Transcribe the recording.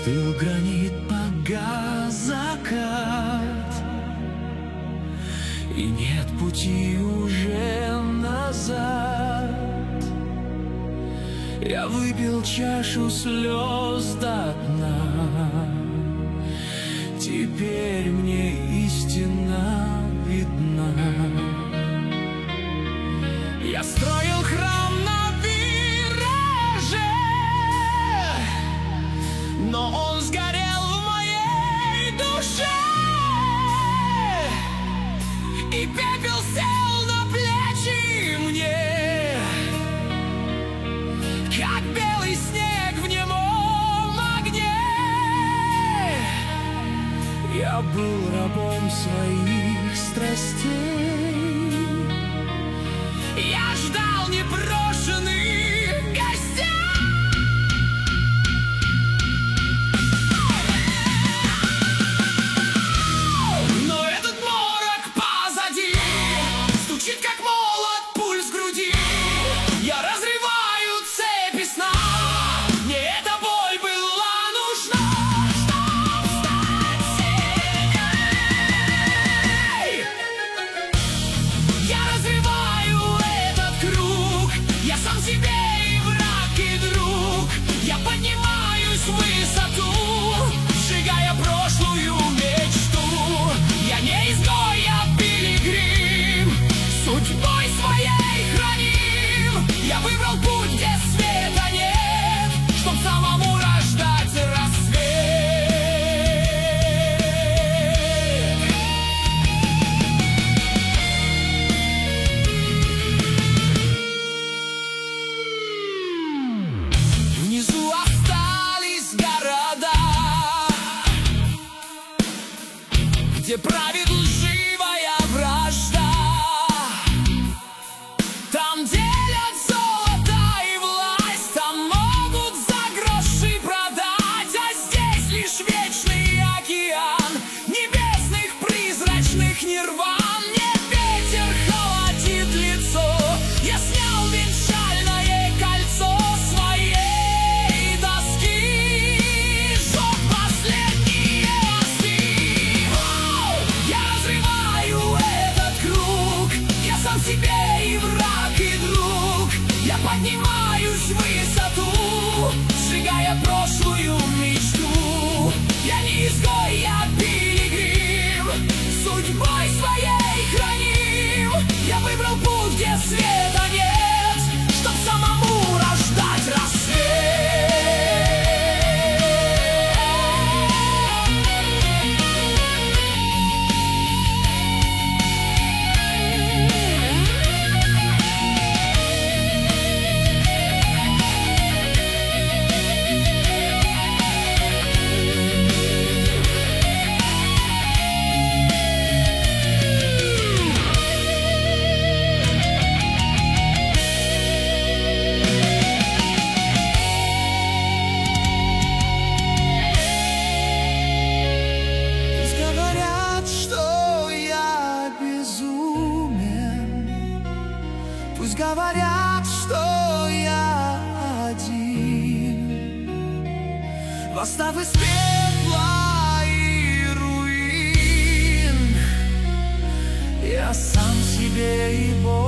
Остыл гранит, погас закат, и нет пути уже назад. Я выпил чашу слез до дна, теперь мне истина видна. Я строил храм на вираже, но он сгорел в моей душе, и пепел сел на плечи мне, как белый снег в немом огне. Я был рабом своих страстей, я ждал непрошенных гостей. Но этот морок позади, стучит как молот, пульс в груди. Я разрываю цепи сна, мне эта боль была нужна, чтоб стать сильней. Я разрываю этот круг, я сам себе и враг, и друг. Я поднимаюсь в высоту, сжигая прошлую мечту. Я не изгой, я пилигрим, судьбой своей храним. Я выбрал путь, где света нет, чтоб самому рождать рассвет. Внизу остались города, где правит лживая вражда. Там делят золото и власть, там могут за гроши продать. А здесь лишь вечный океан небесных призрачных нирван. Мне ветер холодит лицо, я снял венчальное кольцо своей доски, сжег последние мосты. Я разрываю этот круг, я сам себе и враг, и друг. Я поднимаюсь в высоту, сжигая прошлую мечту. Я не изгой, я пилигрим, судьбой своей храним. Я выбрал путь, где света нет, чтоб самому рождать рассвет. Пусть говорят, что я безумен, пусть говорят, что я один. Восстав из пепла и руин, я сам себе и Бог.